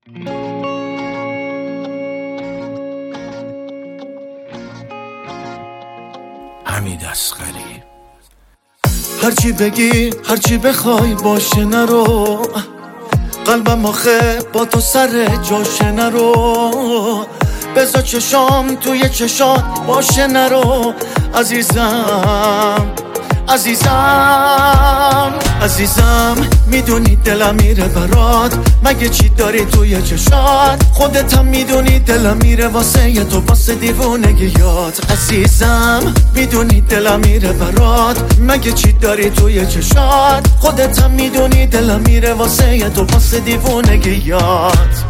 حمید اصغری. هرچی بگی هرچی بخوای باشه نرو، قلبم آخه با تو سر جاشه نرو، بذار چشام توی چشات باشه نرو. عزیزم عزیزم عزیزم، میدونی دلم میره برات، مگه چی داری توی چشات؟ خودت هم میدونی دلم میره واسه تو، واسه دیوونگیات. عزیزم میدونی دلم میره برات، مگه چی داری توی چشات؟ خودت هم میدونی دلم میره واسه تو، واسه دیوونگیات.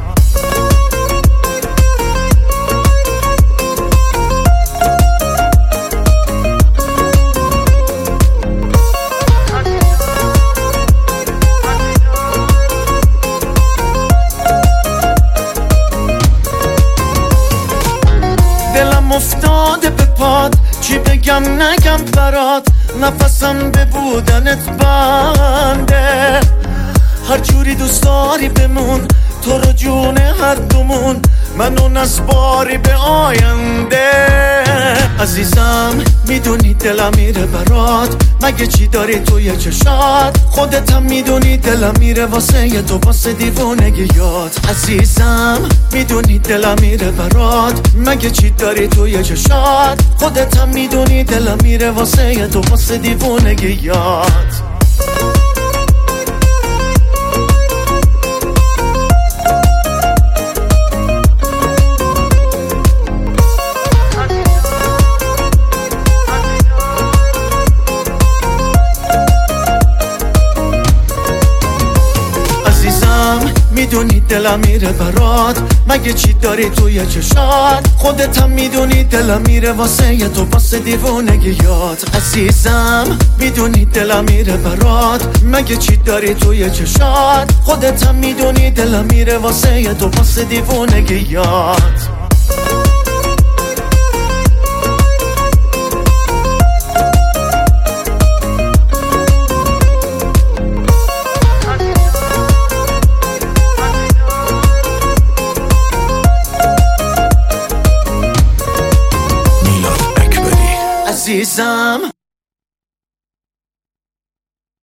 دلم افتاده به پات، چی بگم نگم برات، نفسم به بودنت بنده. هر جوری دوست داری بمون، تو رو جون هر دومون، منو نسپاری به آینده. عزیزم میدونی دلم میره برات، مگه چی داری توی چشات؟ خودت هم میدونی دلم میره واسه تو، واسه دیوونگیات. عزیزم میدونی دلم میره برات، مگه چی داری توی چشات؟ خودت هم میدونی دلم میره واسه تو، واسه دیوونگیات. میدونی دلم میره برات، مگه چی داری توی چشات؟ خودت هم میدونی دلم میره واسه تو، واسه دیوونگیات. عزیزم میدونی دلم میره برات، مگه چی داری توی چشات؟ خودت هم میدونی دلم میره واسه تو، واسه دیوونگیات. عزیزم